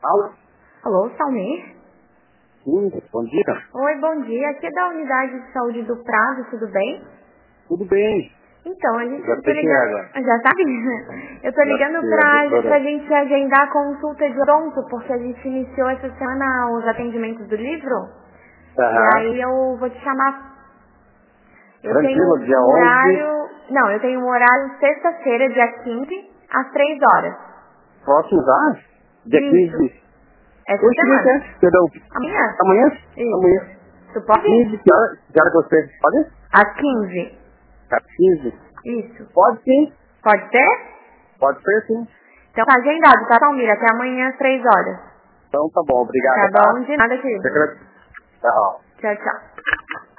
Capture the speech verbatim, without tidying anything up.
Alô? Alô, Salmir? Sim, bom dia. Oi, bom dia. Aqui é da Unidade de Saúde do Prado, tudo bem? Tudo bem. Então, a gente... Já Eu tô sei quem é ligando... agora. Já sabe? Eu tô Já ligando sei, a pra, doutora. pra gente agendar a consulta de pronto, porque a gente iniciou essa semana os atendimentos do livro. E Aham. aí eu vou te chamar... Eu tenho Tranquilo, dia um onze. horário... Não, eu tenho um horário sexta-feira, dia quinze, às três horas. Posso usar? Dia Isso. quinze. Essa Hoje nem semana. quer, perdão. Amanhã? Amanhã? Isso. Amanhã. Tu pode? quinze, que hora? Que hora que você pode? Às quinze. Às quinze. Isso. Pode sim. Pode ser? Pode ser sim. Então tá agendado, tá, Palmira? Até amanhã às três horas. Então tá bom, obrigado, Tá tá? bom? De nada, querido. Tchau. Tchau, tchau.